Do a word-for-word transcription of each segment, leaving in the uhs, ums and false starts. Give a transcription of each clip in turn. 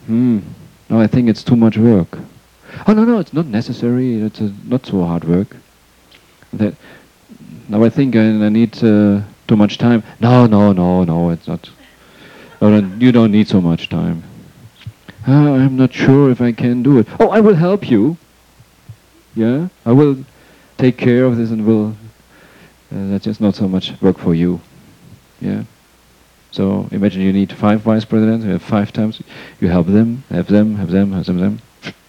hmm, no, I think it's too much work. Oh, no, no, it's not necessary. It's uh, not so hard work. That, now I think I, I need uh, too much time. No, no, no, no, it's not. Oh, no, you don't need so much time. Ah, I'm not sure if I can do it. Oh, I will help you. Yeah, I will take care of this and will. Uh, that's just not so much work for you. Yeah. So imagine you need five vice presidents. You have five times. You help them, have them, have them, have them, them.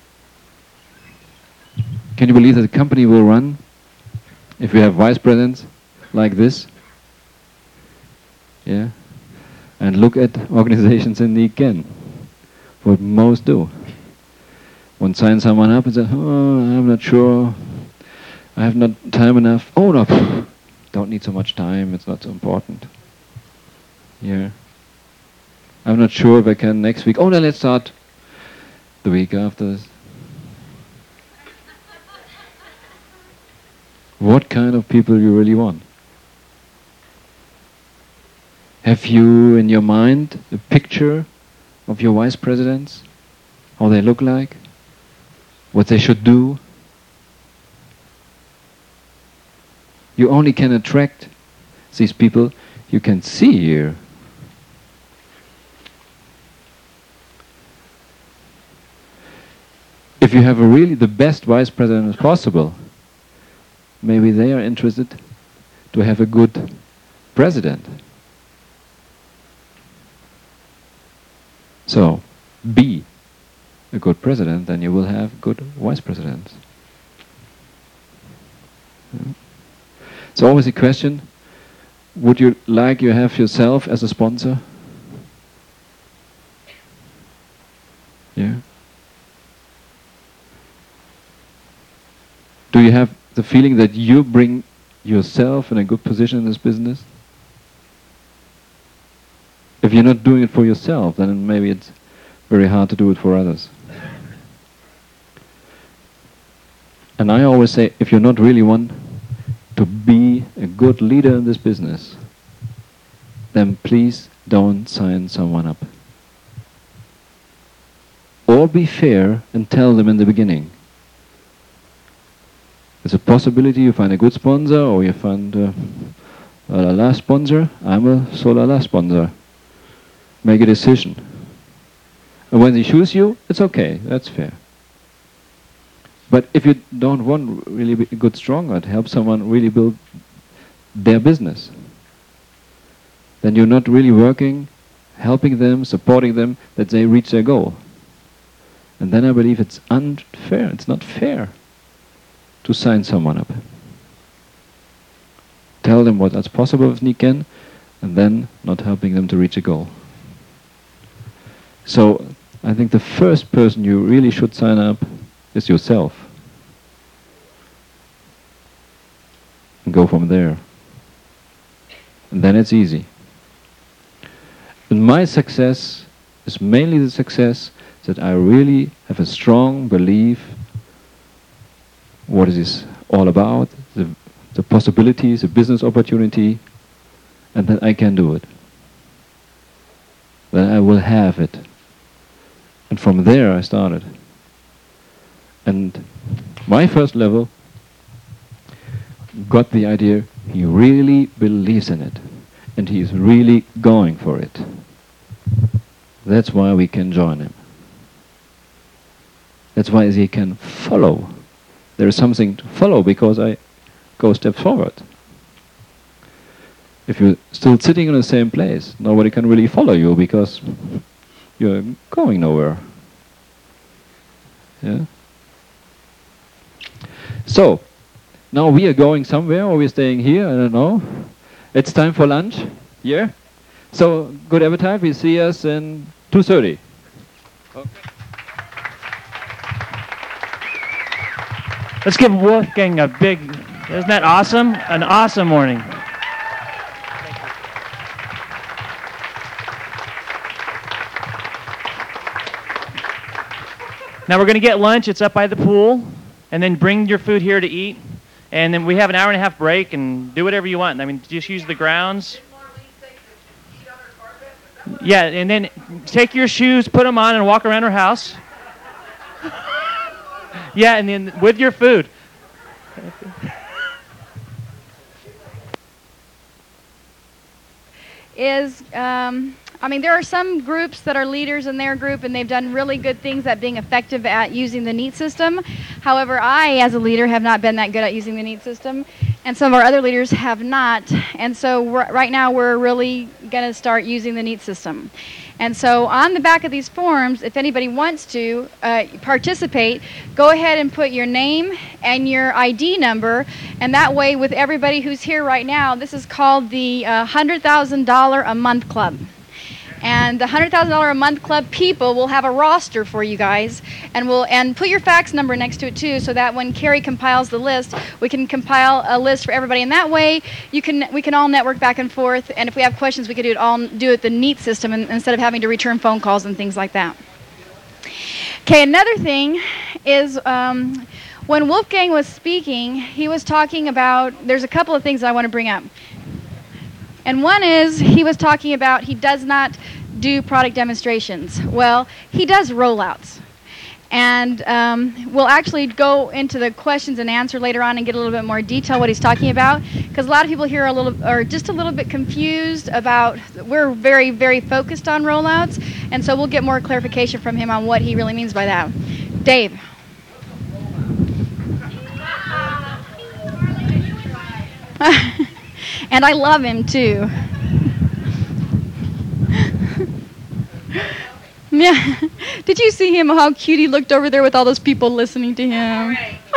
Can you believe that the company will run if we have vice presidents like this? Yeah. And look at organizations in the Ken. What most do. One signs someone up and says, oh, I'm not sure. I have not time enough. Oh, no. Don't need so much time. It's not so important. Yeah. I'm not sure if I can next week. Oh, no, let's start the week after this. What kind of people you really want? Have you in your mind a picture of your vice presidents? How they look like? What they should do? You only can attract these people you can see here. If you have a really the best vice president as possible, maybe they are interested to have a good president. So, be a good president, then you will have good vice presidents. Yeah. It's always a question, would you like you have yourself as a sponsor? Yeah. Do you have the feeling that you bring yourself in a good position in this business? If you're not doing it for yourself, then maybe it's very hard to do it for others. And I always say, if you're not really one to be a good leader in this business, then please don't sign someone up. Or be fair and tell them in the beginning. There's a possibility you find a good sponsor, or you find uh, a la la sponsor. I'm a so la la sponsor. Make a decision. And when they choose you, it's okay, that's fair. But if you don't want really be a good stronger to help someone really build their business, then you're not really working, helping them, supporting them, that they reach their goal. And then I believe it's unfair, it's not fair to sign someone up. Tell them what that's possible with Nikken, and then not helping them to reach a goal. So I think the first person you really should sign up is yourself. And go from there. And then it's easy. And my success is mainly the success that I really have a strong belief what it is all about, the, the possibilities, the business opportunity, and that I can do it. That I will have it. And from there I started. And my first level got the idea he really believes in it. And he is really going for it. That's why we can join him. That's why he can follow. There is something to follow because I go a step forward. If you're still sitting in the same place, nobody can really follow you because you're going nowhere. Yeah. So, now we are going somewhere, or we're staying here, I don't know. It's time for lunch. Yeah? So, good appetite. We'll see us in two thirty. Okay. Let's give Wolfgang a big, isn't that awesome? An awesome morning. Now we're going to get lunch. It's up by the pool. And then bring your food here to eat. And then we have an hour and a half break and do whatever you want. I mean, just use the grounds. Yeah, and then take your shoes, put them on, and walk around her house. Yeah, and then with your food. Is, um, I mean, there are some groups that are leaders in their group, and they've done really good things at being effective at using the NEAT system. However, I, as a leader, have not been that good at using the NEAT system, and some of our other leaders have not. And so we're, right now, we're really going to start using the NEAT system. And so on the back of these forms, if anybody wants to uh, participate, go ahead and put your name and your I D number, and that way with everybody who's here right now, this is called the uh, one hundred thousand dollars a month club. And the one hundred thousand dollars a month club people will have a roster for you guys, and we'll and put your fax number next to it too, so that when Carrie compiles the list, we can compile a list for everybody. And that way, you can we can all network back and forth. And if we have questions, we can do it all do it the NEAT system, and, instead of having to return phone calls and things like that. Okay, another thing is um, when Wolfgang was speaking, he was talking about. There's a couple of things I want to bring up. And one is, he was talking about he does not do product demonstrations. Well, he does rollouts. And um, we'll actually go into the questions and answer later on and get a little bit more detail what he's talking about. Because a lot of people here are, a little, are just a little bit confused about, we're very, very focused on rollouts. And so we'll get more clarification from him on what he really means by that. Dave. And I love him too. Yeah. Did you see him, how cute he looked over there with all those people listening to him?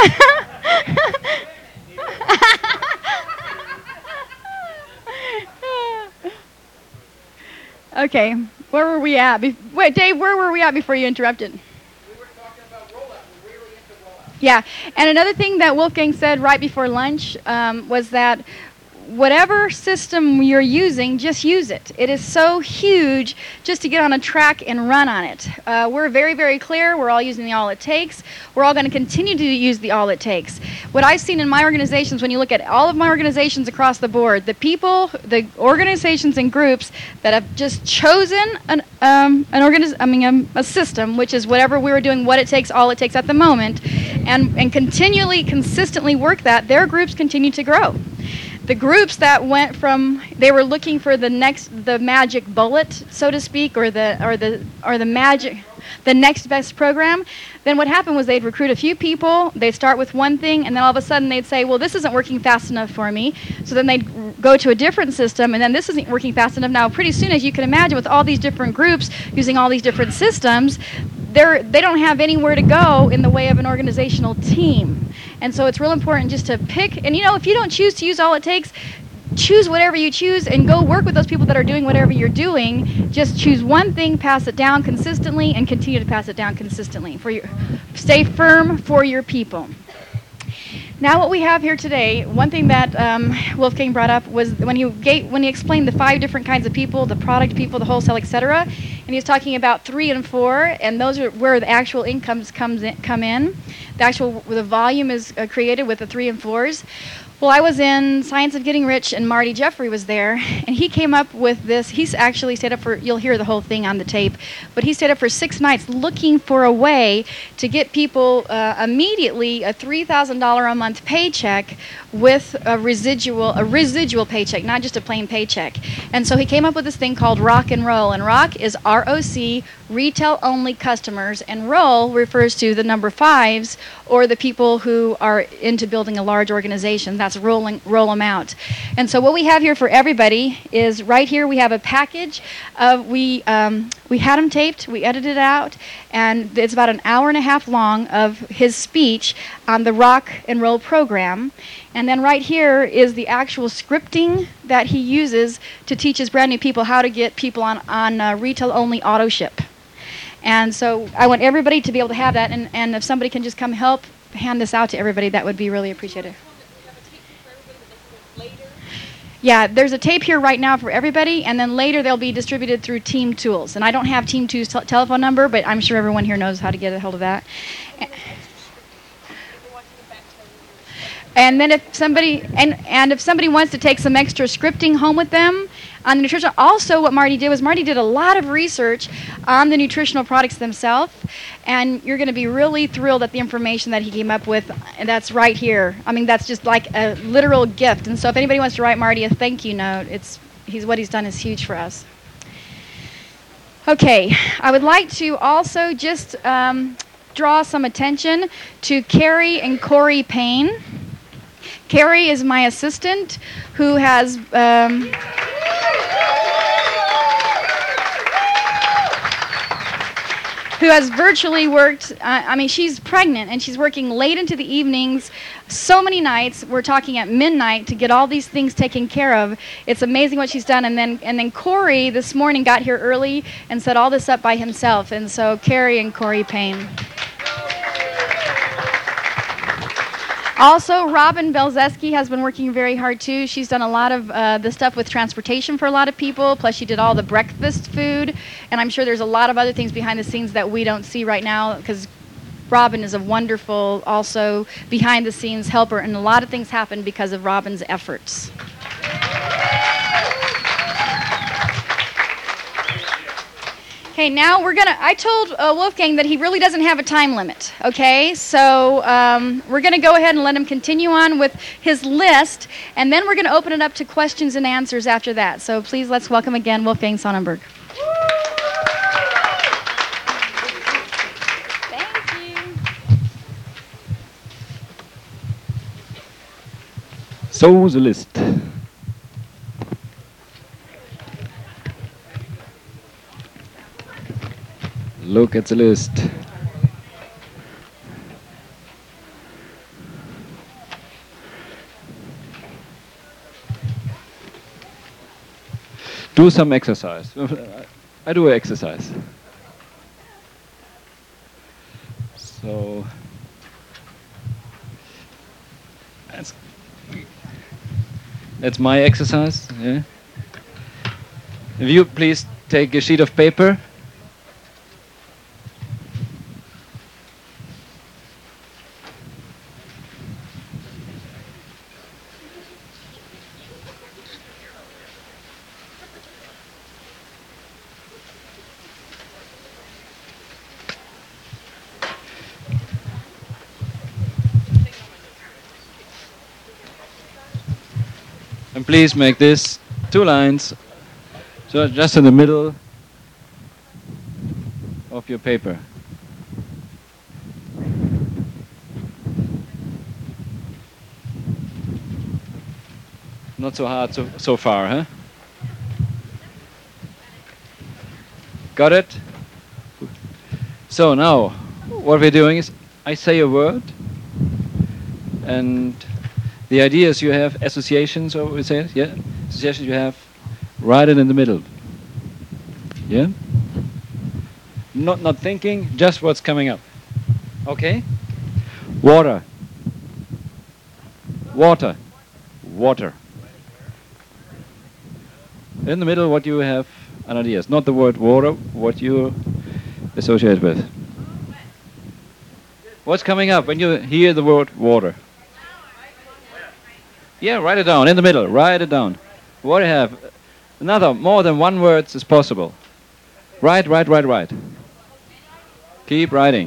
Okay, where were we at? Be Wait, Dave, where were we at before you interrupted? We were talking about rollout. We're really into rollout. Yeah, and another thing that Wolfgang said right before lunch um, was that whatever system you're using, just use it. It is so huge just to get on a track and run on it. Uh, we're very, very clear. We're all using the All It Takes. We're all going to continue to use the All It Takes. What I've seen in my organizations, when you look at all of my organizations across the board, the people, the organizations and groups that have just chosen an, um, an organiz I mean, um, a system, which is whatever we were doing, what it takes, all it takes at the moment, and, and continually, consistently work that, their groups continue to grow. The groups that went from, they were looking for the next, the magic bullet, so to speak, or the, or the, or the magic, the next best program, then what happened was they'd recruit a few people, they'd start with one thing, and then all of a sudden they'd say, well, this isn't working fast enough for me. So then they'd go to a different system, and then this isn't working fast enough. Now, pretty soon, as you can imagine, with all these different groups using all these different systems, they're, they don't have anywhere to go in the way of an organizational team. And so it's real important just to pick, and you know, if you don't choose to use All It Takes, choose whatever you choose and go work with those people that are doing whatever you're doing. Just choose one thing, pass it down consistently, and continue to pass it down consistently. For your, stay firm for your people. Now what we have here today, one thing that um, Wolfgang brought up was when he, gave, when he explained the five different kinds of people, the product people, the wholesale, et cetera, and he was talking about three and four, and those are where the actual incomes comes in, come in. The actual the volume is uh, created with the three and fours. Well, I was in Science of Getting Rich, and Marty Jeffrey was there, and he came up with this. He's actually stayed up for, you'll hear the whole thing on the tape, but he stayed up for six nights looking for a way to get people uh, immediately a three thousand dollars a month paycheck with a residual, a residual paycheck, not just a plain paycheck. And so he came up with this thing called Rock and Roll, and Rock is R O C, retail-only customers, and Roll refers to the number fives, or the people who are into building a large organization. That's rolling, roll them out. And so what we have here for everybody is right here we have a package of, we, um, we had him taped, we edited it out, and it's about an hour and a half long of his speech on the Rock and Roll program. And then right here is the actual scripting that he uses to teach his brand new people how to get people on, on uh, retail-only auto ship. And so I want everybody to be able to have that, and, and if somebody can just come help hand this out to everybody, that would be really appreciated. Yeah, there's a tape here right now for everybody, and then later they'll be distributed through Team Tools. And I don't have Team Tools' telephone number, but I'm sure everyone here knows how to get a hold of that. And then if somebody and and if somebody wants to take some extra scripting home with them, on the nutrition. Also, what Marty did was Marty did a lot of research on the nutritional products themselves, and you're going to be really thrilled at the information that he came up with, and that's right here. I mean, that's just like a literal gift. And so if anybody wants to write Marty a thank you note, it's he's what he's done is huge for us. Okay, I would like to also just um, draw some attention to Carrie and Corey Payne. Carrie is my assistant who has um, who has virtually worked, uh, I mean, she's pregnant and she's working late into the evenings, so many nights. We're talking at midnight to get all these things taken care of. It's amazing what she's done. And then and then Corey this morning got here early and set all this up by himself. And so Carrie and Corey Payne. Also, Robin Belzeski has been working very hard too. She's done a lot of uh, the stuff with transportation for a lot of people, plus she did all the breakfast food, and I'm sure there's a lot of other things behind the scenes that we don't see right now, because Robin is a wonderful, also behind the scenes helper, and a lot of things happen because of Robin's efforts. Okay, now we're gonna, I told uh, Wolfgang that he really doesn't have a time limit, okay? So um, we're gonna go ahead and let him continue on with his list, and then we're gonna open it up to questions and answers after that. So please let's welcome again Wolfgang Sonnenberg. Thank you. So the list. Look at the list. Do some exercise. I do exercise. So that's that's my exercise. Yeah. If you please take a sheet of paper. And please make this two lines, so just in the middle of your paper. Not so hard so, so far, huh? Got it? So now, what we're doing is, I say a word, and the idea is you have associations, or we say it, yeah? Associations you have, write it in the middle. Yeah? Not not thinking, just what's coming up. Okay? Water. Water. Water. In the middle, what you have an idea. It's not the word water, what you associate with. What's coming up when you hear the word water? Yeah, write it down, in the middle, write it down. What do you have? Another, more than one word is possible. Write, write, write, write. Keep writing.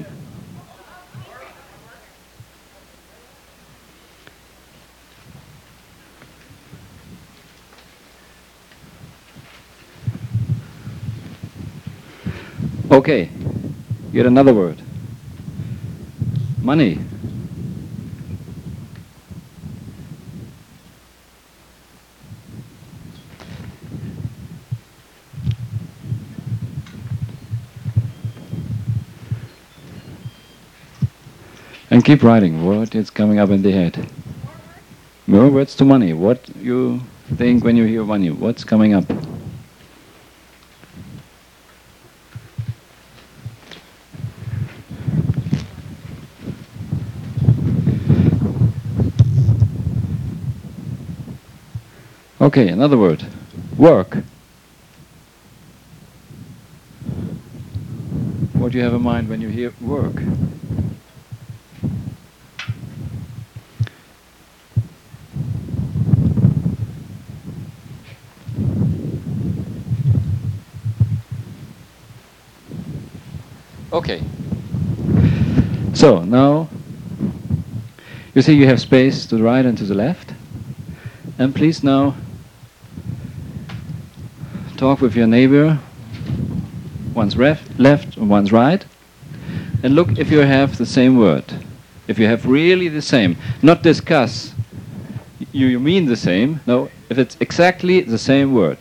Okay, get another word. Money. And keep writing what is coming up in the head. More words to money. What you think when you hear money? What's coming up? Okay, another word. Work. What do you have in mind when you hear work? Okay. So now you see you have space to the right and to the left. And please now talk with your neighbor, one's ref- left and one's right, and look if you have the same word. If you have really the same. Not discuss, you, you mean the same. No, if it's exactly the same word.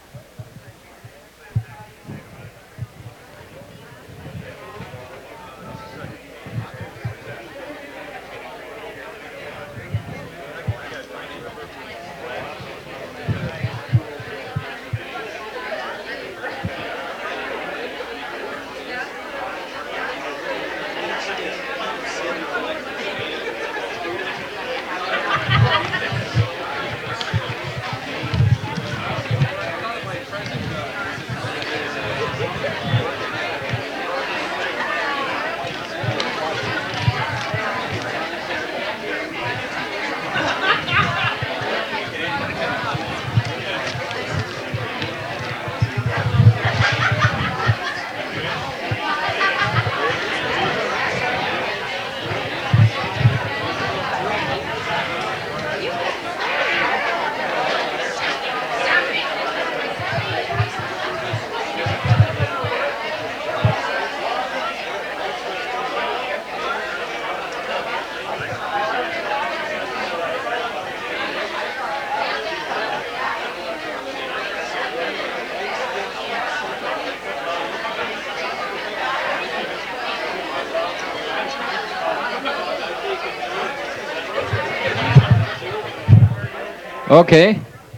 Okay.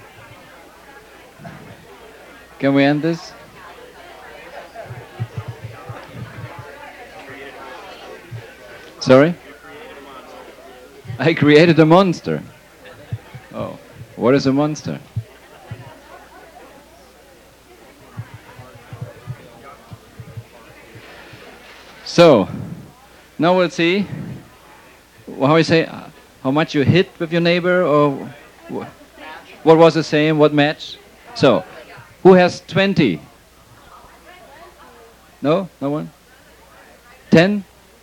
Can we end this? Sorry? I created a monster. Oh, what is a monster? So, now we'll see how you say how much you hit with your neighbor, or wh- what was the same, what match. So, who has twenty? No? No one? ten?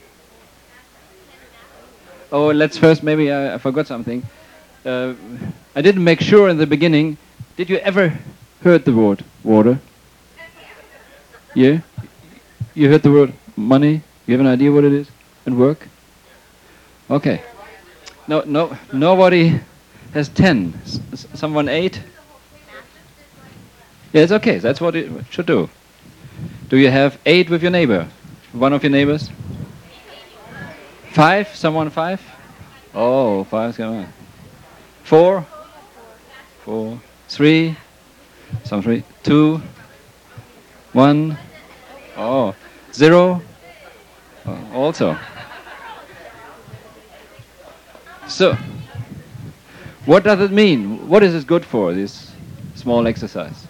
Oh, let's first, maybe I, I forgot something. Uh, I didn't make sure in the beginning. Did you ever heard the word water? Yeah? You heard the word money? You have an idea what it is? And work? Okay. No, no, nobody has ten. S- s- someone eight? Yeah, it's okay. That's what it should do. Do you have eight with your neighbor? One of your neighbors? Five? Someone five? Oh, five. Come on. Four? Four. Three? Some three. Two? One? Oh. Zero? Oh, also. So, what does it mean? What is it good for, this small exercise?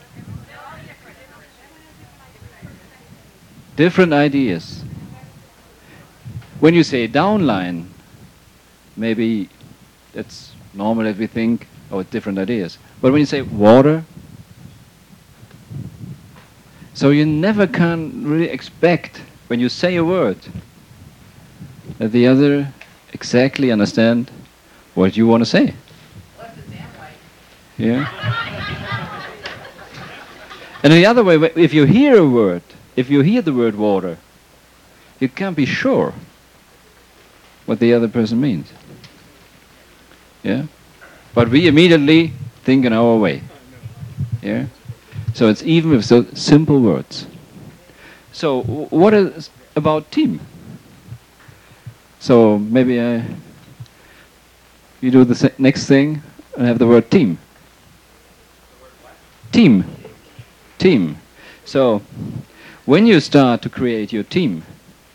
Different ideas. When you say downline, maybe that's normal that we think, oh, different ideas. But when you say water, so you never can really expect, when you say a word, that the other exactly understand what you want to say. Yeah? And the other way, if you hear a word, if you hear the word water, you can't be sure what the other person means. Yeah? But we immediately think in our way. Yeah? So it's even with so simple words. So w- what is about team? So maybe I, you do the se- next thing and have the word team. Team. Team. So when you start to create your team,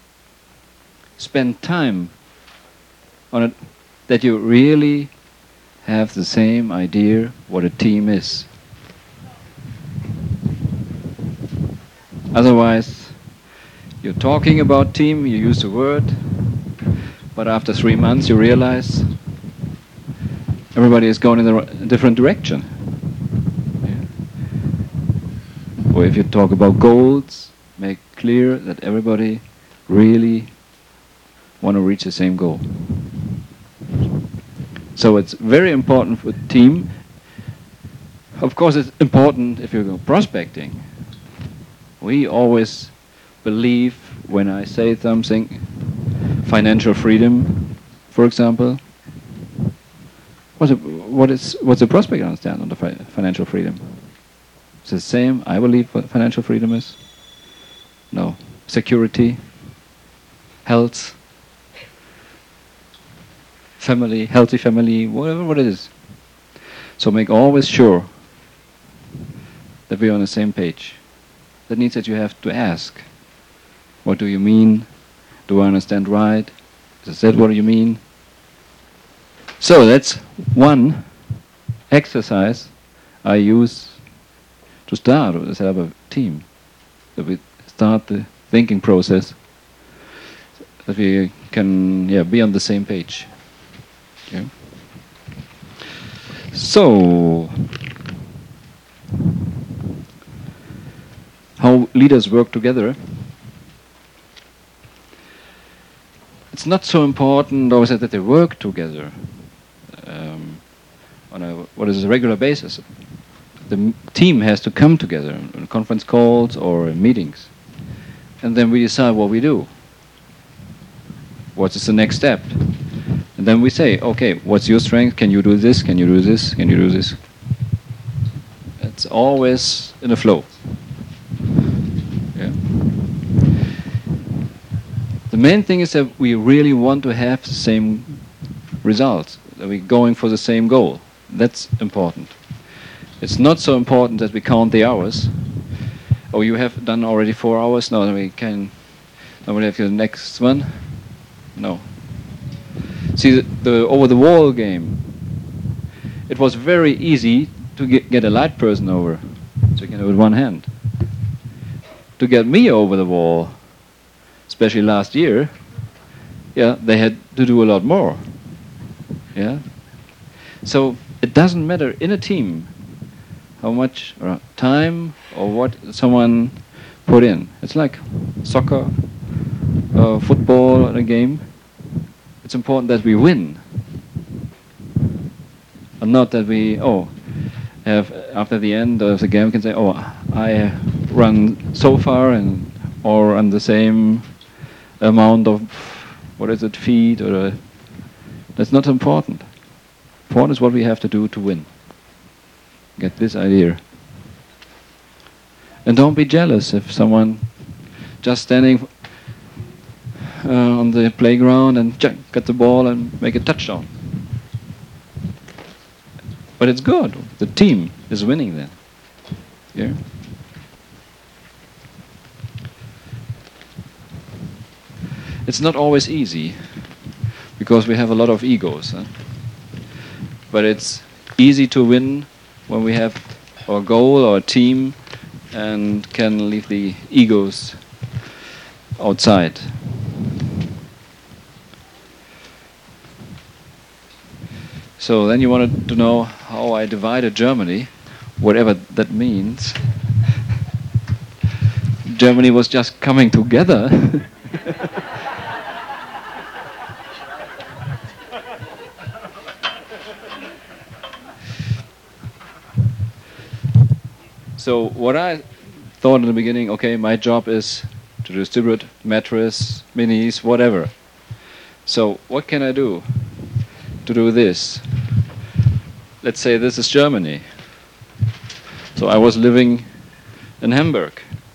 spend time on it that you really have the same idea what a team is. Otherwise, you're talking about team, you use the word, but after three months you realize everybody is going in a different direction. Yeah. Or if you talk about goals, make clear that everybody really want to reach the same goal. So it's very important for the team. Of course, it's important if you go prospecting. We always believe when I say something, financial freedom, for example. What's a, what is what's the prospect understand on the fi financial freedom? It's the same. I believe what financial freedom is. No, security, health, family, healthy family, whatever what it is. So make always sure that we're on the same page. That means that you have to ask, what do you mean? Do I understand right? Is that what you mean? So that's one exercise I use to start or to set up a team. That we start the thinking process, that we can yeah, be on the same page. Yeah. So, how leaders work together. It's not so important always that they work together um, on a what is a regular basis. The m team has to come together on conference calls or in meetings, and then we decide what we do. What is the next step? And then we say, okay, what's your strength? Can you do this? Can you do this? Can you do this? It's always in a flow. Yeah. The main thing is that we really want to have the same results, that we're going for the same goal. That's important. It's not so important that we count the hours. Oh, you have done already four hours? No, then we can. Then we have the next one. No. See, the, the over-the-wall game, it was very easy to get, get a light person over, so you can do it with one hand. To get me over the wall, especially last year, yeah, they had to do a lot more. Yeah. So it doesn't matter in a team how much or time or what someone put in. It's like soccer, uh, football, in a game. It's important that we win, and not that we oh have after the end of the game can say oh I run so far and or on the same amount of what is it feet or uh, that's not important. Important is what we have to do to win. Get this idea, and don't be jealous if someone just standing Uh, on the playground and check, get the ball and make a touchdown. But it's good. The team is winning then. Yeah. It's not always easy because we have a lot of egos. Huh? But it's easy to win when we have our goal, our team, and can leave the egos outside. So then you wanted to know how I divided Germany, whatever that means. Germany was just coming together. So what I thought in the beginning, okay, my job is to distribute mattress, minis, whatever. So what can I do to do this? Let's say this is Germany. So I was living in Hamburg.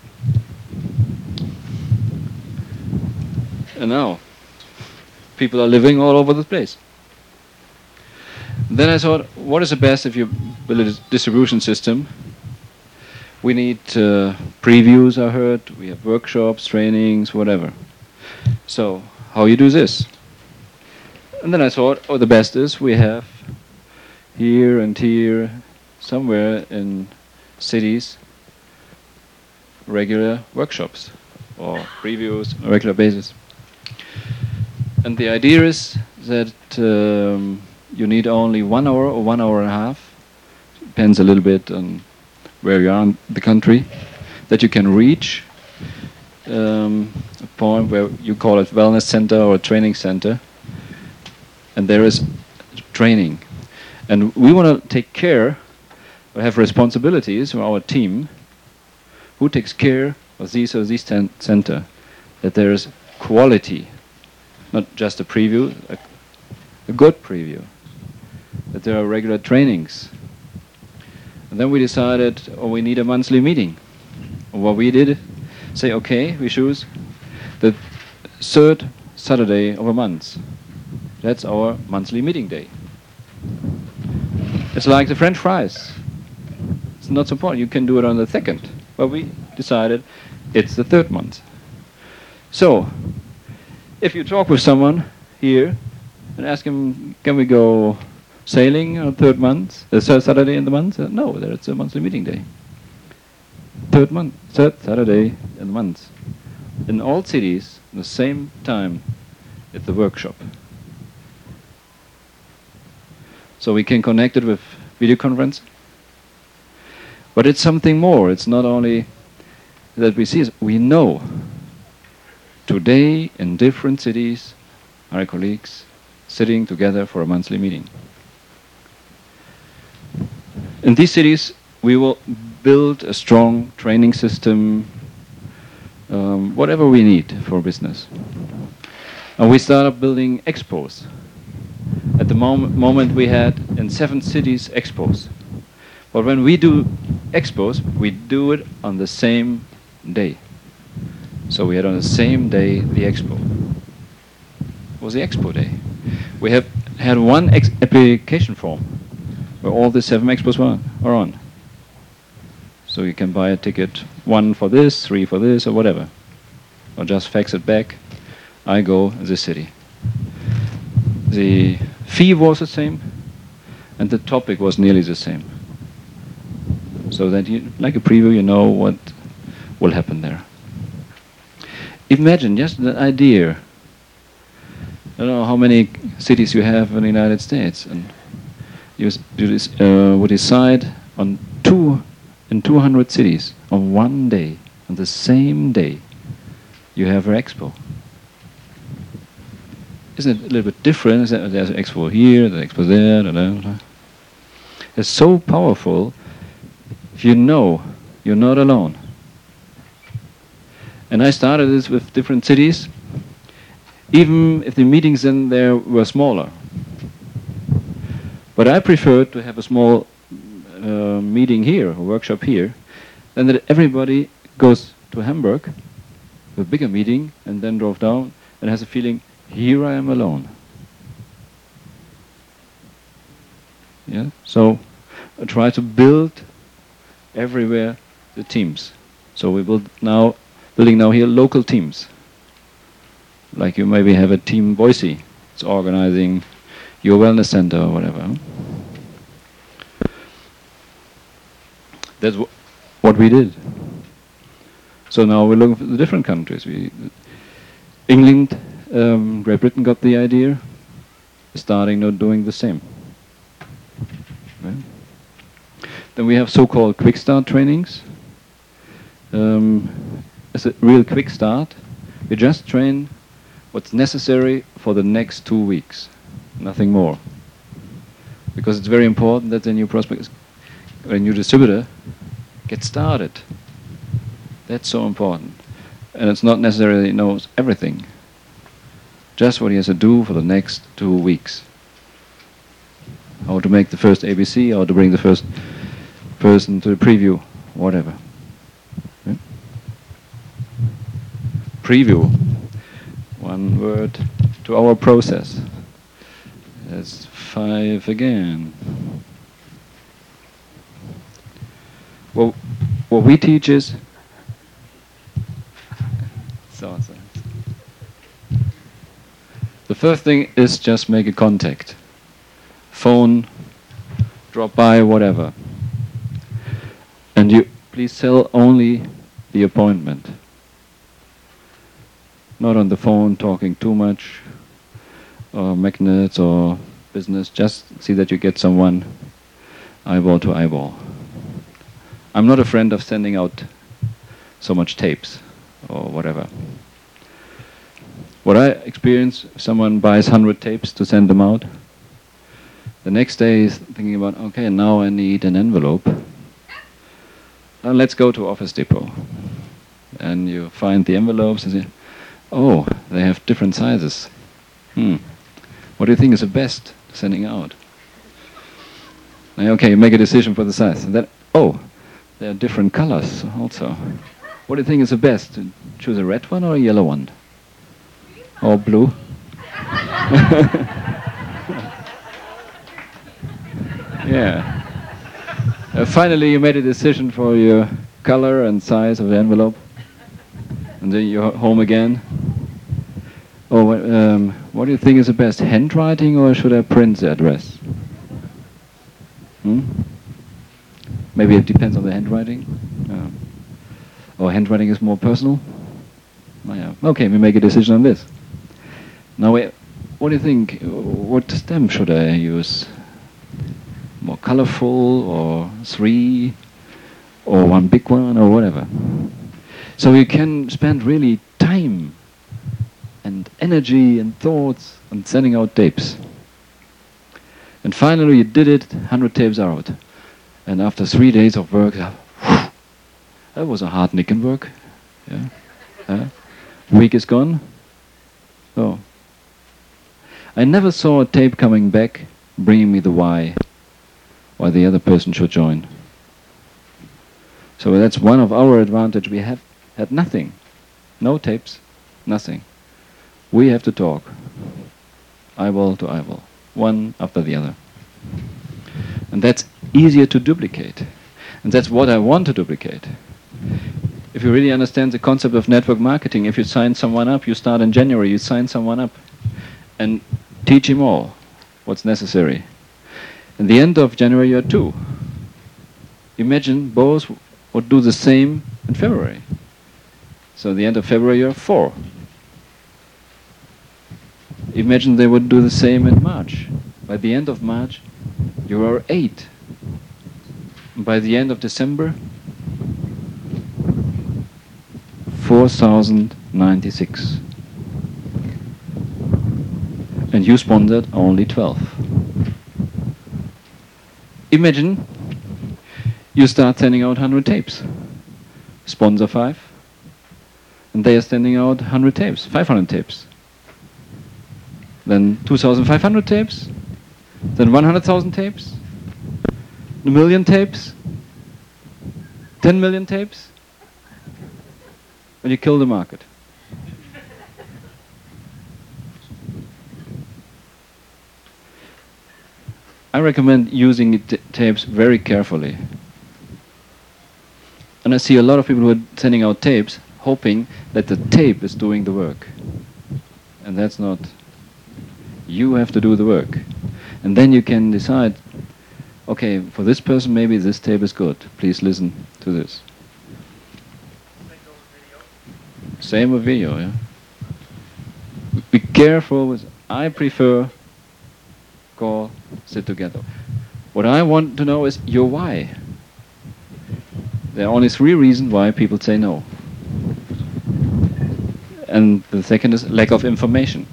And now people are living all over the place. Then I thought, what is the best if you build a distribution system? We need uh, previews, I heard. We have workshops, trainings, whatever. So how you do this? And then I thought, oh, the best is we have here and here, somewhere in cities, regular workshops or previews on a regular basis. And the idea is that um, you need only one hour or one hour and a half, depends a little bit on where you are in the country, that you can reach um, a point where you call it wellness center or training center, and there is training. And we want to take care, or have responsibilities for our team, who takes care of these or these ten center, that there is quality, not just a preview, a, a good preview, that there are regular trainings. And then we decided, oh, we need a monthly meeting. And what we did, say, okay, we choose the third Saturday of a month. That's our monthly meeting day. It's like the French fries. It's not so important. You can do it on the second. But we decided it's the third month. So, if you talk with someone here and ask him, can we go sailing on third month, the third Saturday in the month? Uh, no, it's a monthly meeting day. Third month, third Saturday in the month. In all cities, at the same time, at the workshop. So we can connect it with video conference. But it's something more. It's not only that we see, we know today in different cities, our colleagues sitting together for a monthly meeting. In these cities, we will build a strong training system, um, whatever we need for business. And we started building expos. At the mom moment we had in seven cities expos. But when we do expos, we do it on the same day. So we had on the same day the expo. It was the expo day. We have had one ex application form where all the seven expos were, are on. So you can buy a ticket, one for this, three for this, or whatever. Or just fax it back. I go in the city. The fee was the same, and the topic was nearly the same. So that you, like a preview, you know what will happen there. Imagine just the idea. I don't know how many cities you have in the United States, and you, you uh, would decide on two in two hundred cities on one day, on the same day, you have an expo. Isn't it a little bit different? There's an expo here, there's an expo there. Da, da, da. It's so powerful. If you know, you're not alone. And I started this with different cities, even if the meetings in there were smaller. But I preferred to have a small uh, meeting here, a workshop here, than that everybody goes to Hamburg, a bigger meeting, and then drove down and has a feeling, here I am alone. Yeah. So I try to build everywhere the teams. So we build now, building now here local teams. Like you maybe have a team Boise. It's organizing your wellness center or whatever. That's wh what we did. So now we're looking for the different countries. We, England, um, Great Britain got the idea, starting now doing the same. Right? Then we have so-called quick start trainings. Um, it's a real quick start. We just train what's necessary for the next two weeks, nothing more. Because it's very important that the new prospect, a new distributor, gets started. That's so important. And it's not necessarily knows everything. Just what he has to do for the next two weeks. How to make the first A B C, how to bring the first person to the preview, whatever. Okay. Preview. One word to our process. That's five again. Well, what we teach is so, so. The first thing is just make a contact. Phone, drop by, whatever. And you please sell only the appointment. Not on the phone talking too much, or magnets or business. Just see that you get someone eyeball to eyeball. I'm not a friend of sending out so much tapes. or whatever. What I experience, if someone buys one hundred tapes to send them out, the next day is thinking about, okay, now I need an envelope. Uh, let's go to Office Depot. And you find the envelopes and say, oh, they have different sizes. Hmm. What do you think is the best sending out? And, okay, you make a decision for the size. And then, oh, there are different colors also. What do you think is the best? Choose a red one or a yellow one? Or blue? Yeah. Uh, finally, you made a decision for your color and size of the envelope. And then you're home again. Oh, wha- um, what do you think is the best? Handwriting or should I print the address? Hmm? Maybe it depends on the handwriting. Uh, or handwriting is more personal. Oh, yeah. Okay, we make a decision on this. Now, wait, what do you think? What stamp should I use? More colorful, or three, or one big one, or whatever. So you can spend really time and energy and thoughts on sending out tapes. And finally you did it, one hundred tapes are out. And after three days of work, uh, that was a hard nicking work. Yeah. Uh, week is gone. So I never saw a tape coming back bringing me the why, why the other person should join. So that's one of our advantage. We have had nothing, no tapes, nothing. We have to talk, eyeball to eyeball, one after the other. And that's easier to duplicate. And that's what I want to duplicate. If you really understand the concept of network marketing, if you sign someone up, you start in January, you sign someone up and teach him all what's necessary. At the end of January, you're two. Imagine both would do the same in February. So at the end of February, you're four. Imagine they would do the same in March. By the end of March, you are eight. By the end of December, four thousand ninety-six. And you sponsored only twelve. Imagine you start sending out one hundred tapes. Sponsor five. And they are sending out one hundred tapes, five hundred tapes. Then two thousand five hundred tapes. Then one hundred thousand tapes. A million tapes. ten million tapes. And you kill the market. I recommend using t tapes very carefully. And I see a lot of people who are sending out tapes hoping that the tape is doing the work. And that's not. You have to do the work. And then you can decide, okay, for this person maybe this tape is good. Please listen to this. Same with video, yeah. Be careful with, I prefer call, sit together. What I want to know is your why. There are only three reasons why people say no. And the second is lack of information.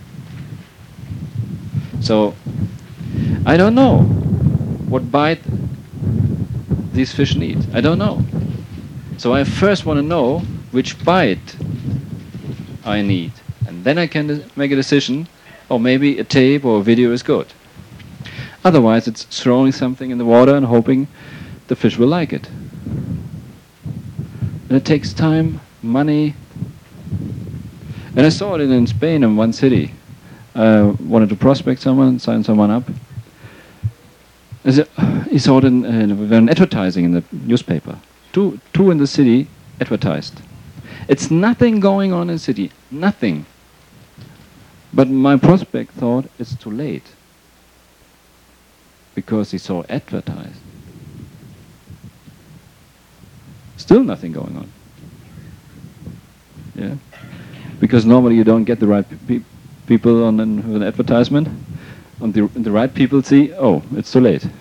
So, I don't know what bite these fish need. I don't know. So I first want to know which bite I need. And then I can make a decision, or maybe a tape or a video is good. Otherwise, it's throwing something in the water and hoping the fish will like it. And it takes time, money. And I saw it in Spain in one city. I wanted to prospect someone, sign someone up. He saw it in, uh, in advertising in the newspaper. Two, two in the city advertised. It's nothing going on in the city, nothing. But my prospect thought it's too late. Because he saw advertised. Still nothing going on. Yeah, because normally you don't get the right pe people on an, an advertisement. On the the right people see, oh, it's too late.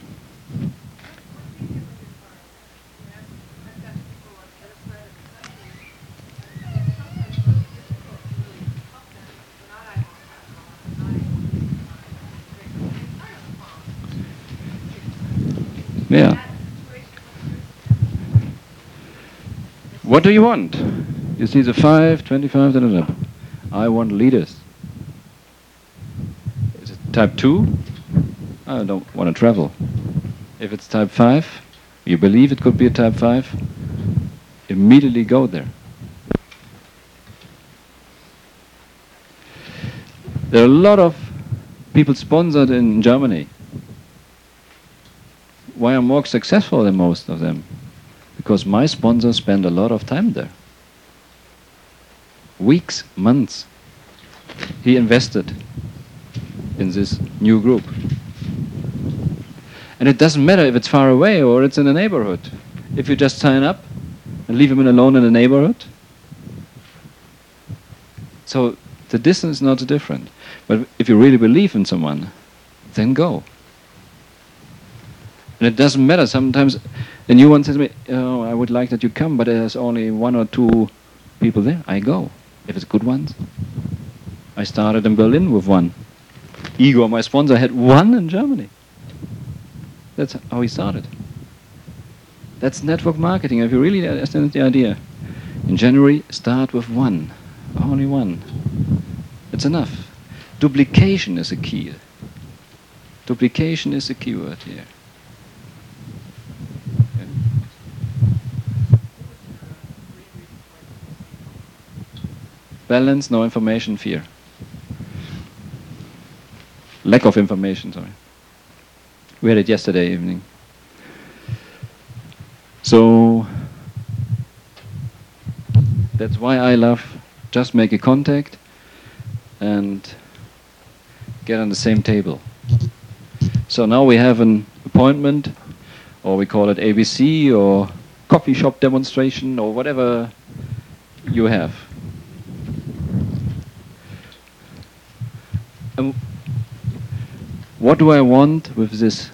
Yeah. What do you want? You see the five, twenty-five, da, da, da. I want leaders. Is it type two? I don't want to travel. If it's type five, you believe it could be a type five, immediately go there. There are a lot of people sponsored in Germany. Why I'm more successful than most of them? Because my sponsors spend a lot of time there. Weeks, months. He invested in this new group. And it doesn't matter if it's far away or it's in a neighborhood. If you just sign up and leave him alone in the neighborhood. So the distance is not different. But if you really believe in someone, then go. And it doesn't matter. Sometimes a new one says to me, oh, I would like that you come, but there's only one or two people there. I go, if it's good ones. I started in Berlin with one. Igor, my sponsor, had one in Germany. That's how he started. That's network marketing. If you really understand the idea, in January, start with one. Only one. It's enough. Duplication is a key. Duplication is a keyword here. Balance, no information, fear. Lack of information, sorry. We had it yesterday evening. So, that's why I love just make a contact and get on the same table. So now we have an appointment, or we call it A B C, or coffee shop demonstration, or whatever you have. And what do I want with this?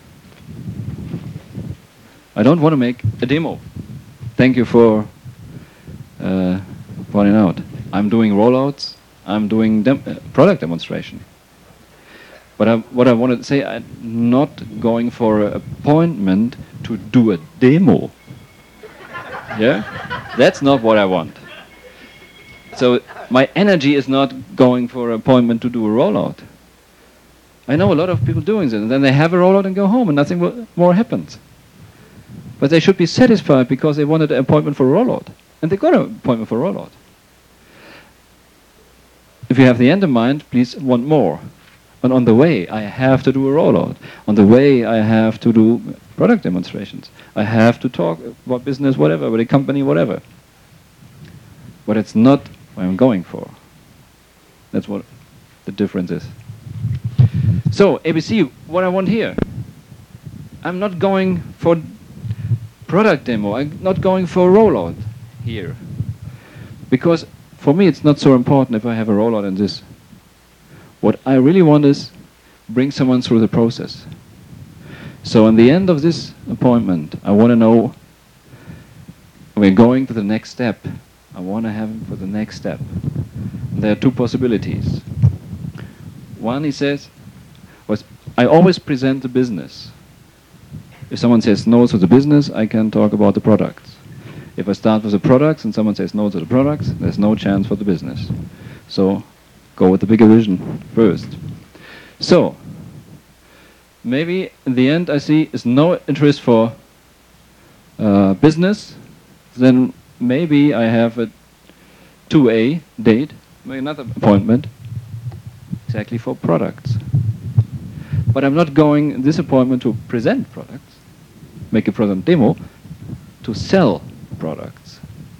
I don't want to make a demo. Thank you for uh, pointing out. I'm doing rollouts. I'm doing dem uh, product demonstration. But I, what I want to say, I'm not going for an appointment to do a demo. Yeah? That's not what I want. So my energy is not going for an appointment to do a rollout. I know a lot of people doing this, and then they have a rollout and go home, and nothing will, more happens. But they should be satisfied because they wanted an appointment for a rollout, and they got an appointment for a rollout. If you have the end in mind, please want more. And on the way, I have to do a rollout. On the way, I have to do product demonstrations. I have to talk about business, whatever, with a company, whatever. But it's not what I'm going for. That's what the difference is. So, A B C, what I want here. I'm not going for product demo. I'm not going for a rollout here. Because for me, it's not so important if I have a rollout in this. What I really want is bring someone through the process. So in the end of this appointment, I want to know we're going to the next step. I want to have him for the next step. And there are two possibilities. One, he says, was I always present the business. If someone says no to the business, I can talk about the products. If I start with the products and someone says no to the products, there's no chance for the business. So go with the bigger vision first. So maybe in the end I see is no interest for uh, business, then maybe I have a two A date, maybe another appointment, exactly for products. But I'm not going this appointment to present products, make a product demo, to sell products.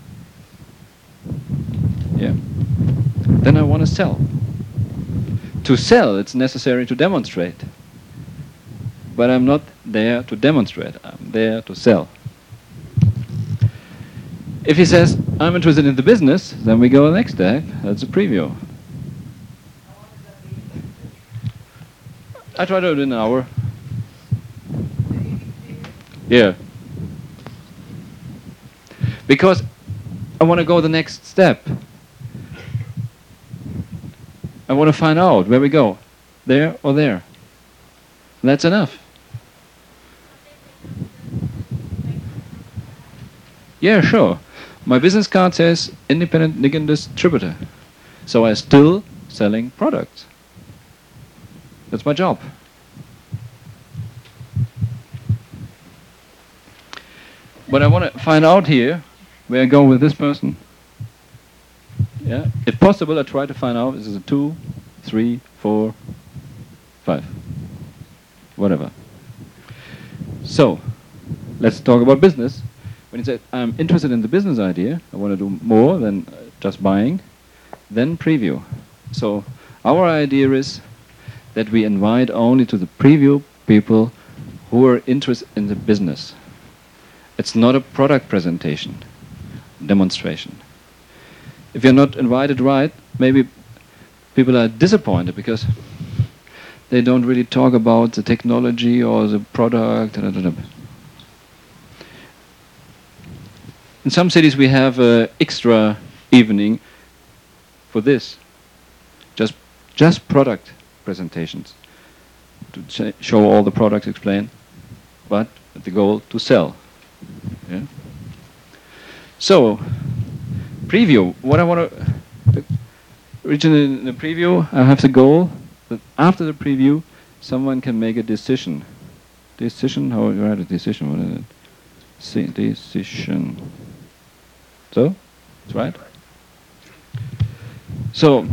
Yeah. Then I want to sell. To sell, it's necessary to demonstrate. But I'm not there to demonstrate. I'm there to sell. If he says, I'm interested in the business, then we go the next step. That's a preview. I try to do it in an hour. Yeah. Because I want to go the next step. I want to find out where we go. There or there. That's enough. Yeah, sure. My business card says independent nickel distributor. So I'm still selling products. That's my job. But I want to find out here where I go with this person. Yeah. If possible, I try to find out, is it a two, three, four, five, whatever. So, let's talk about business. When you say, I'm interested in the business idea, I want to do more than uh, just buying, then preview. So, our idea is that we invite only to the preview people who are interested in the business. It's not a product presentation, demonstration. If you're not invited right, maybe people are disappointed because they don't really talk about the technology or the product. In some cities we have an extra evening for this, just just product presentations, to ch show all the products, explain, but with the goal to sell. Yeah. So, preview. What I want to originally in the preview, I have the goal that after the preview, someone can make a decision. Decision? How you write a decision? What is it? See, decision. So, that's right. So,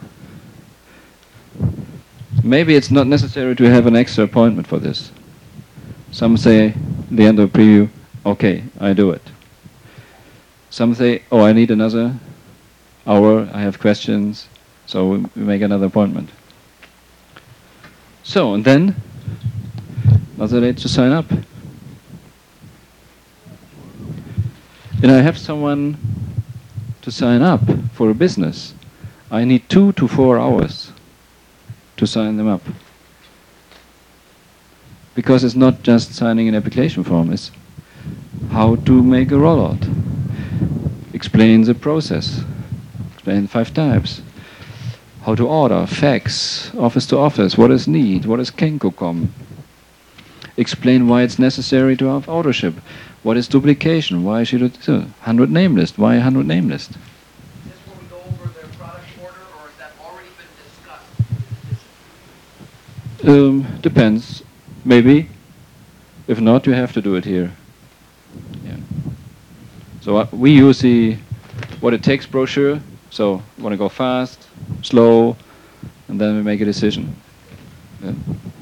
maybe it's not necessary to have an extra appointment for this. Some say at the end of the preview, okay, I do it. Some say, oh, I need another hour, I have questions, so we, we make another appointment. So, and then, another date to sign up. And I have someone to sign up for a business. I need two to four hours to sign them up. Because it's not just signing an application form, it's how to make a rollout. Explain the process. Explain five types. How to order, fax, office to office, what is need, what is Kenko.com. Explain why it's necessary to have authorship. What is duplication, why should it do? one hundred name list, why one hundred name list? Is this where we go over their product order, or has that already been discussed? Um, depends. Maybe. If not, you have to do it here. Yeah. So uh, we use the what it takes brochure. So we want to go fast, slow, and then we make a decision. Yeah.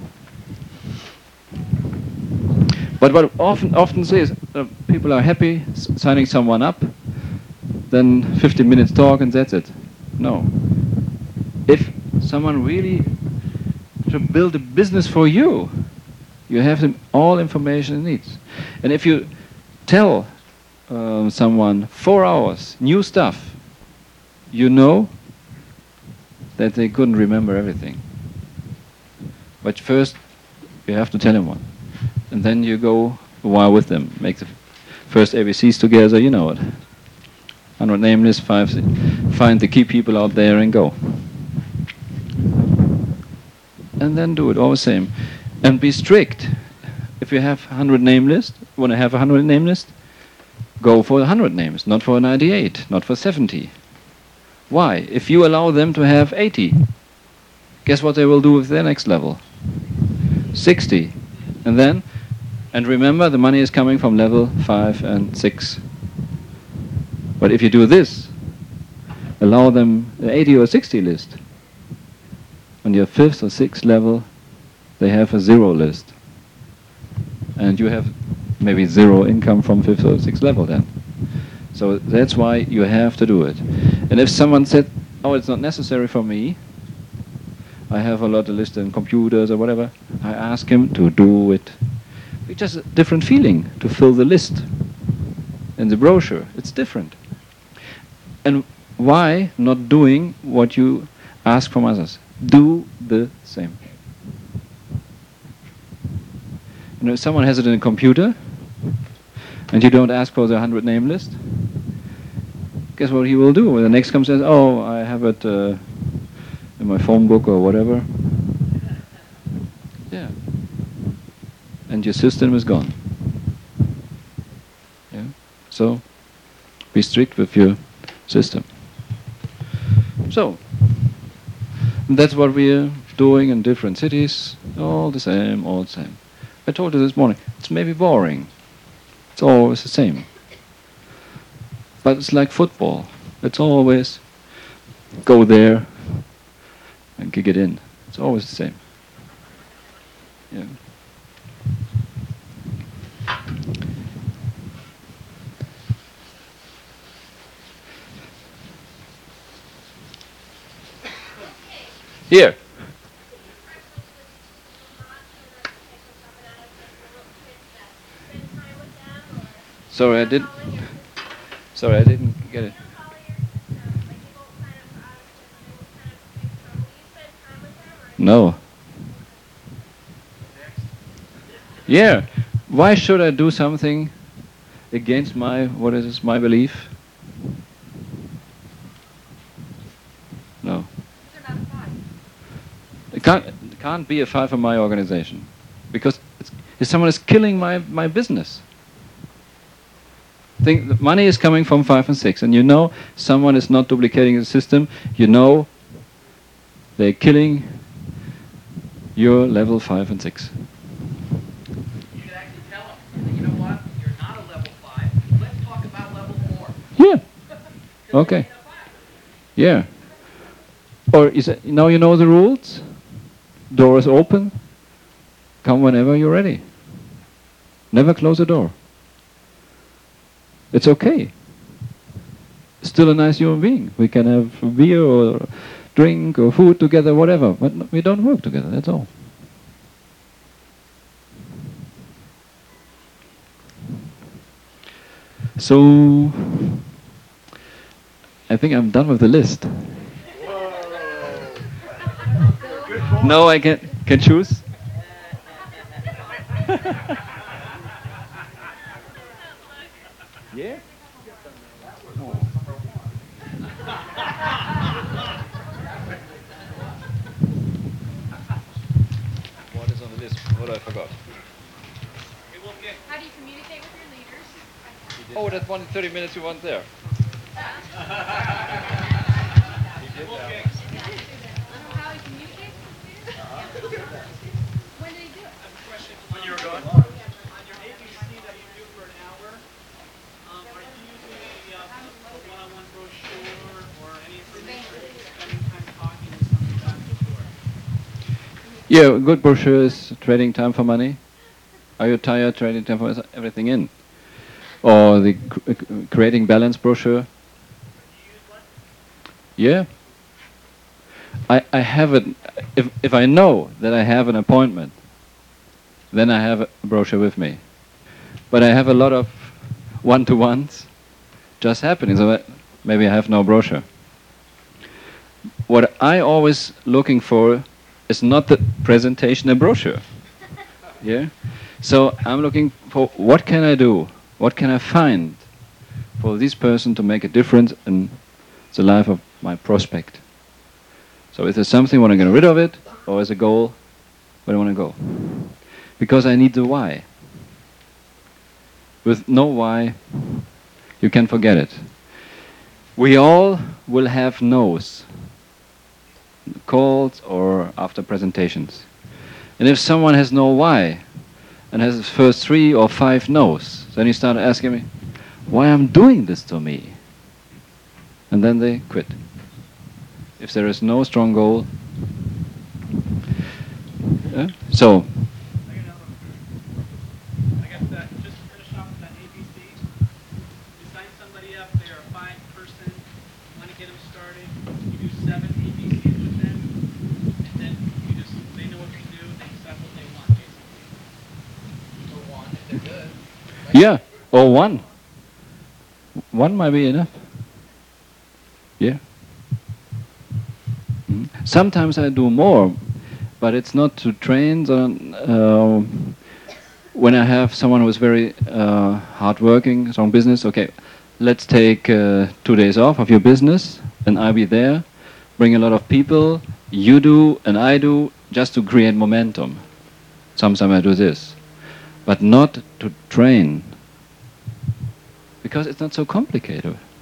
But what often often says uh, people are happy s signing someone up, then fifteen minutes talk and that's it. No. If someone really to build a business for you, you have them all information it needs. And if you tell uh, someone four hours new stuff, you know that they couldn't remember everything. But first you have to tell them one. And then you go a while with them, make the first A B Cs together, you know it. one hundred name list, five, find the key people out there and go. And then do it all the same. And be strict. If you have one hundred name list, want to have a one hundred name list, go for one hundred names, not for ninety-eight, not for seventy. Why? If you allow them to have eighty, guess what they will do with their next level? sixty. And then, and remember, the money is coming from level five and six. But if you do this, allow them an eighty or sixty list. On your fifth or sixth level, they have a zero list. And you have maybe zero income from fifth or sixth level then. So that's why you have to do it. And if someone said, oh, it's not necessary for me, I have a lot of lists in computers or whatever, I ask him to do it. It's just a different feeling to fill the list in the brochure. It's different. And why not doing what you ask from others? Do the same. You know, if someone has it in a computer, and you don't ask for the one hundred name list, guess what he will do? When the next comes and says, oh, I have it uh, in my phone book or whatever. Yeah. And your system is gone. Yeah. So, Be strict with your system. So, that's what we're doing in different cities. All the same, all the same. I told you this morning, it's maybe boring. It's always the same. But it's like football. It's always go there and kick it in. It's always the same. Yeah. Here. Sorry, I didn't. Sorry, I didn't get it. No. Yeah. Why should I do something against my, what is this, my belief? No. It can't, it can't be a five in my organization. Because it's, if someone is killing my, my business. Think the money is coming from five and six, and you know someone is not duplicating the system, you know they're killing your level five and six. You could actually tell them, you know what, you're not a level five, let's talk about level four. Yeah. Okay. Yeah. Or is it, now you know the rules? Door is open. Come whenever you're ready. Never close the door. It's okay. Still a nice human being. We can have a beer or drink or food together, whatever, but no, we don't work together, that's all. So, I think I'm done with the list. No, I can, can choose? Yeah? What is on the list? What I forgot? How do you communicate with your leaders? Oh, that one thirty minutes you want there. How he communicates with you? When did he do it? When you were going? On your A B C that you do for an hour, um, are you using a uh, one-on-one brochure or any information, spending time talking to somebody about before? Yeah, good brochure is Trading Time for Money. Are you tired? Trading Time for everything in. Or the cr Creating Balance brochure. Yeah. I, I have it, if, if I know that I have an appointment, then I have a brochure with me. But I have a lot of one-to-ones just happening, so that maybe I have no brochure. What I always looking for is not the presentation, a brochure. Yeah? So I'm looking for what can I do, what can I find for this person to make a difference in the life of my prospect. So is there something, want to get rid of it, or is a goal, where do I want to go? Because I need the why. With no why, you can forget it. We all will have no's, calls or after presentations. And if someone has no why, and has his first three or five no's, then you start asking me, why I'm doing this to me? And then they quit. If there is no strong goal. Uh, so. I got another one. I got that, just to finish off with that A B C. You sign somebody up, they're a five person, want to get them started, you do seven A B Cs with them, and then you just, they know what to do, they decide what they want, basically. Or one, if they're good. Right? Yeah, or one. One might be enough. Yeah. Mm. Sometimes I do more, but it's not to train. So, uh, when I have someone who is very uh, hardworking, strong business, okay, let's take uh, two days off of your business, and I'll be there, bring a lot of people, you do and I do, just to create momentum. Sometimes I do this, but not to train, because it's not so complicated.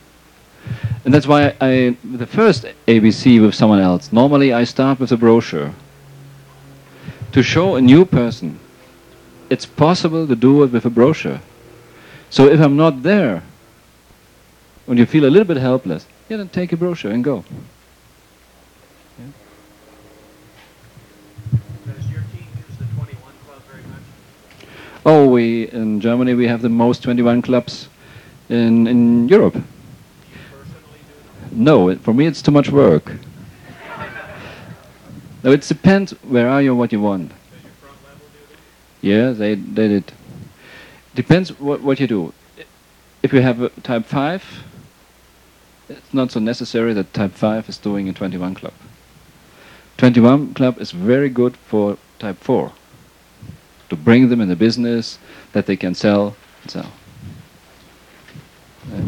And that's why I, the first A B C with someone else, normally I start with a brochure. To show a new person, it's possible to do it with a brochure. So if I'm not there, when you feel a little bit helpless, yeah, then take a brochure and go. Yeah. Does your team use the twenty-one Club very much? Oh, we, in Germany, we have the most twenty-one clubs in, in Europe. Do you personally do them? No, it, for me it's too much work. No, it depends where are you, what you want. Does your front level do them? Yeah, they, they did. Depends what, what you do. If you have a type five, it's not so necessary that type five is doing a twenty-one club. twenty-one club is very good for type four. To bring them in the business that they can sell and sell. Uh,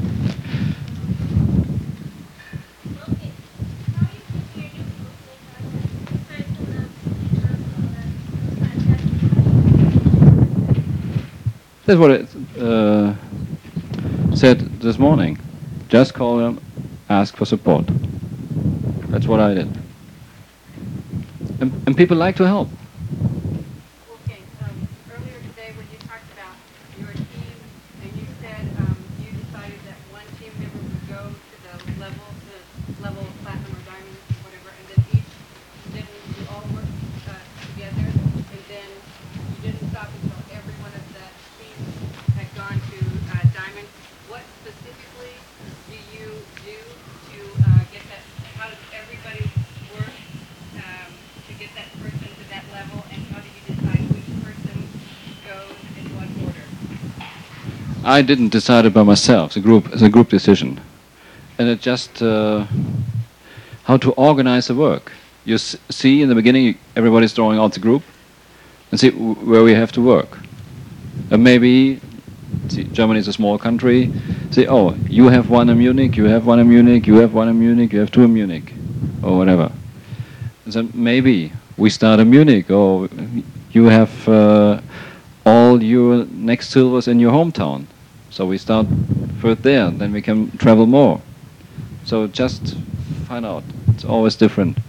That's what it uh, said this morning. Just call them, ask for support. That's what I did. And, and people like to help. Okay, um, earlier today when you talked about your team, and you said um, you decided that one team member would go to the level, the level of platinum or diamond, whatever, and then each, then you all work uh, together, and then you didn't stop until every one of the teams had gone to uh, diamond. What specifically do you do to uh, get that? How does everybody work um, to get that person to that level, and how do you decide which person goes in what order? I didn't decide it by myself. It's a group, it's a group decision. And it just uh, how to organize the work. You s see in the beginning everybody's throwing out the group and see w where we have to work. And maybe see, Germany is a small country. Say, oh, you have one in Munich, you have one in Munich, you have one in Munich, you have two in Munich, or whatever. And so maybe we start in Munich, or you have uh, all your next silvers in your hometown. So we start first there, then we can travel more. So just find out. It's always different.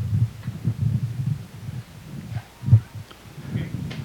Okay.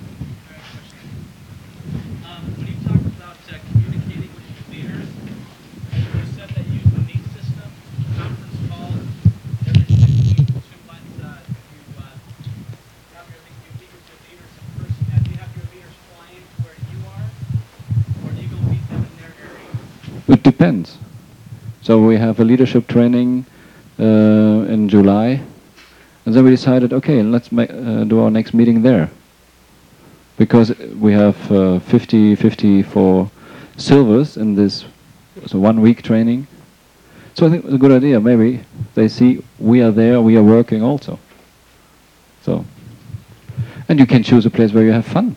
Um, when you talk about uh, communicating with your leaders, you said that you use the NEAT system, conference call, every fifteen to two months. Uh, you uh, have your, you meet with your leaders in person. Now, do you have your leaders fly in to where you are, or do you go meet them in their area? It depends. So we have a leadership training uh, in July, and then we decided, okay, let's ma uh, do our next meeting there. Because we have uh, fifty fifty for silvers in this so one week training. So I think it's a good idea. Maybe they see we are there, we are working also. So, and you can choose a place where you have fun.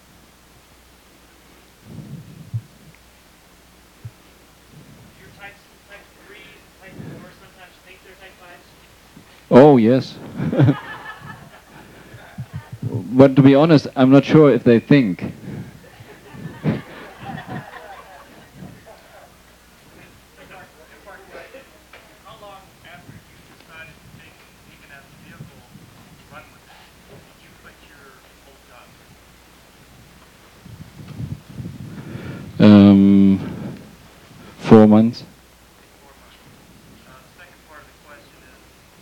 Your types, type three, type four, sometimes think they're type fives. Oh yes. But to be honest, I'm not sure if they think. How long after you decided to take Beacon as a vehicle, run with it, did you quit your old job? Um, four months. Four months. Uh, the second part of the question is,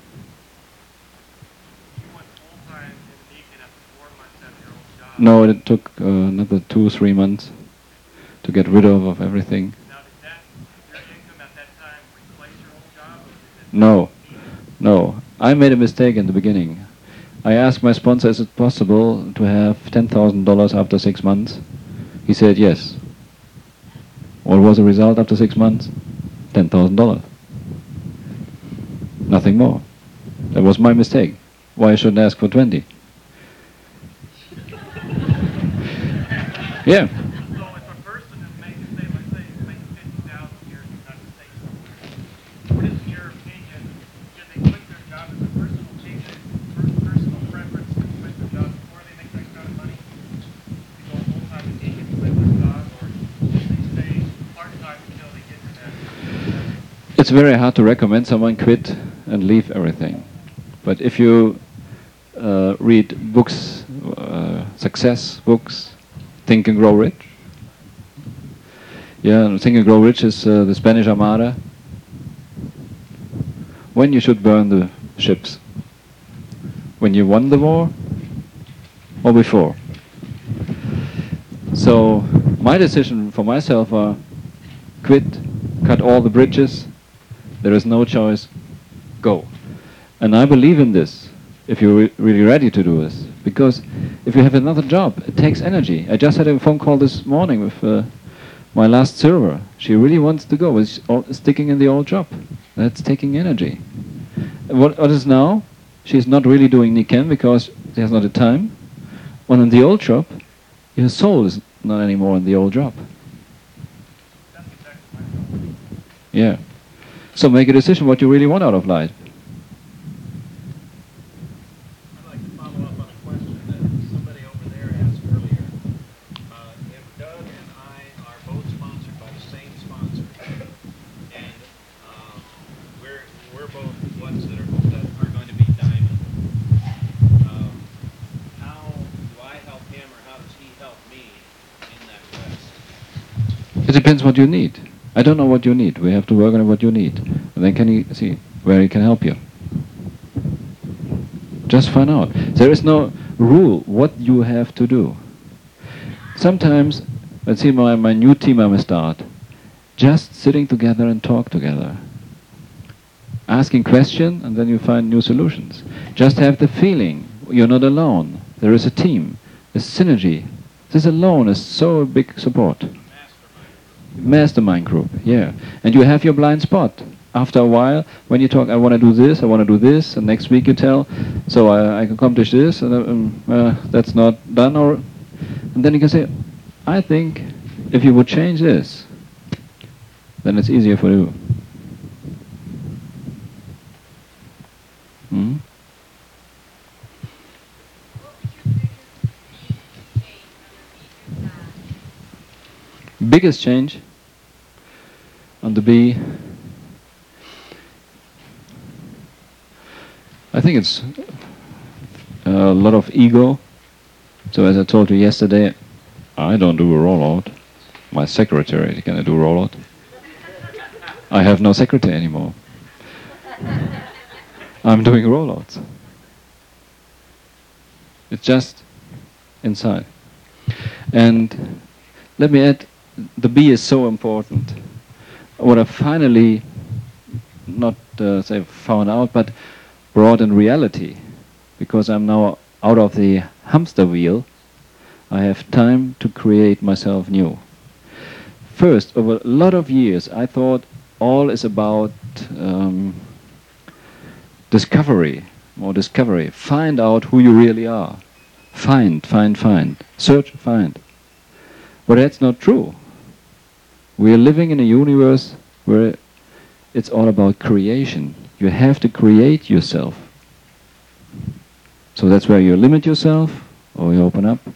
you went full-time in Beacon after four months after your old job. No, it took uh, another two, three months to get rid of, of everything. Now, did that, your income at that time replace your old job, or did it? No, no. I made a mistake in the beginning. I asked my sponsor, is it possible to have ten thousand dollars after six months? He said yes. What was the result after six months? ten thousand dollars. Nothing more. That was my mistake. Why I shouldn't ask for twenty? Yeah. So if a person is making, say, let's say, is making fifty thousand here in the United States, what is, in your opinion, should they quit their job as a personal change, per- personal preference to quit their job before they make that kind of money? To go full-time in Beacon, quit their job, or should they stay part-time until they get to that level? It's very hard to recommend someone quit and leave everything. But if you uh, read books, uh, success books, Think and Grow Rich. Yeah, Think and Grow Rich is uh, the Spanish Armada. When you should burn the ships? When you won the war or before? So my decision for myself was quit, cut all the bridges, there is no choice, go. And I believe in this, if you're re really ready to do this. Because if you have another job, it takes energy. I just had a phone call this morning with uh, my last server. She really wants to go, is sticking in the old job. That's taking energy. What, what is now? She's not really doing Niken because she has not the time. When in the old job, your soul is not anymore in the old job. That's exactly my problem. Yeah. So make a decision what you really want out of life. I'd like to follow up on a question that somebody over there asked earlier. Uh, if Doug and I are both sponsored by the same sponsor, and um, we're we're both ones that are that are going to be diamond, um, how do I help him, or how does he help me in that quest? It depends what you need. I don't know what you need. We have to work on what you need. And then can he see where he can help you. Just find out. There is no rule what you have to do. Sometimes, let's see my, my new team I must start. Just sitting together and talk together. Asking questions and then you find new solutions. Just have the feeling you're not alone. There is a team. There's synergy. This alone is so big support. Mastermind group, yeah. And you have your blind spot. After a while, when you talk, I want to do this, I want to do this, and next week you tell, so I, I can accomplish this, and um, uh, that's not done, or, and then you can say, I think if you would change this, then it's easier for you. Hmm? Biggest change on the B, I think it's a lot of ego. So as I told you yesterday, I don't do a rollout. My secretary is going to do a rollout. I have no secretary anymore. I'm doing rollouts. It's just inside. And let me add, the B is so important. What I finally, not uh, say found out, but brought in reality, because I'm now out of the hamster wheel, I have time to create myself new. First, over a lot of years, I thought all is about um, discovery, more discovery. Find out who you really are. Find, find, find. Search, find. But that's not true. We are living in a universe where it's all about creation. You have to create yourself. So that's where you limit yourself, or you open up.